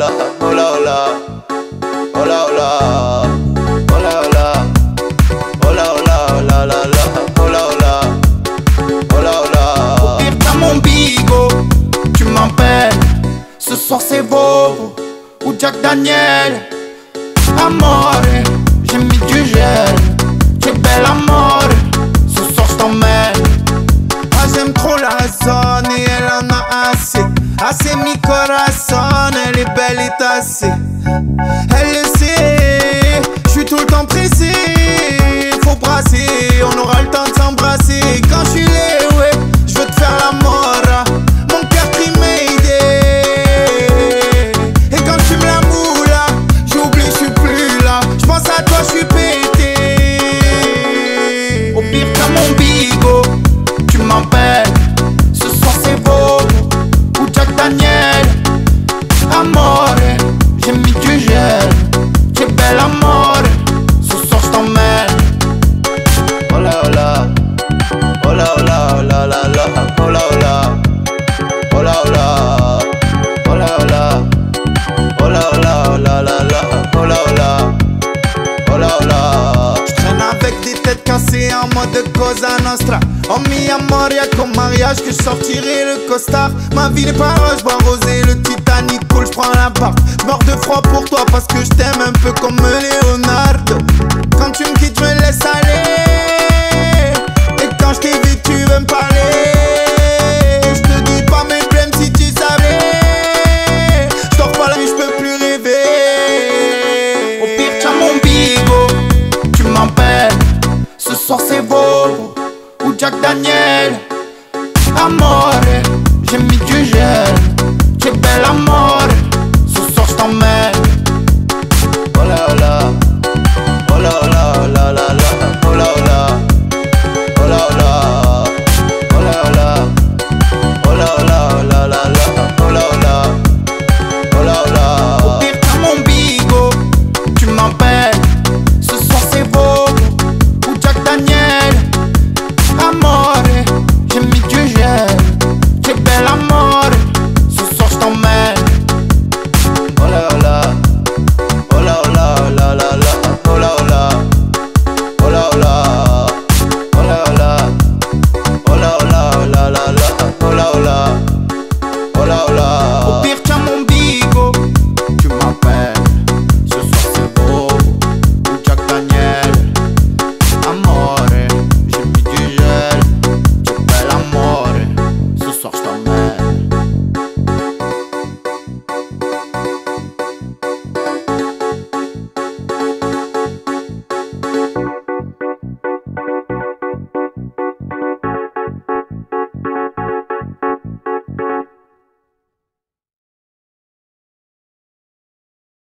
la, oh la oh la, oh la oh la, oh la oh la, oh la oh la, oh la la la, oh la oh la, oh la oh la. Au pire t'as mon bigot, tu m'appelles. Ce soir c'est Bobo ou Jack Daniel. Amore, j'ai mis du gel. Tu es belle amore, ce soir je t'emmène. Ah j'aime trop la zone et elle en a assez. Assez mi corazon, elle est belle et tassée. Elle le sait, je suis tout le temps pressé. Faut brasser, on aura le temps de s'embrasser. Quand je suis là, ouais, je veux te faire la mort. Mon cœur qui m'aide. Et quand tu me la moules, j'oublie, je suis plus là. Je pense à toi, je suis pété. Au pire t'as mon bigot, tu m'appelles. Ce soir c'est beau ou Jack Daniel. Amore, j'ai mis du gel. Tu es belle amore, ce soir je t'emmène. Oh la oh la, oh la oh la, oh la la la, oh la oh la, oh la oh la, oh la oh la, oh la oh la, oh la la la, oh la oh la, oh la oh la. J'traîne avec des têtes cassées en mode Cosa Nostra. Oh mi amor, y'a qu'au mariage que je sortirai le costard. Ma vie n'est pas rose, bois rosé, le Titanic coule, j'prends la barque. Mort de froid pour toi parce que je t'aime un peu comme Leonardo. Quand tu me quittes, je me laisse aller. Et quand je t'ai vu, tu veux me parler. Je te dis pas mes blèmes si tu savais. Je dors pas la nuit, je peux plus rêver. Au pire, t'as mon bigot, tu m'appelles. Ce soir c'est Bobo ou Jack Daniel. Amore, j'ai mis du gel. Tu es belle amore.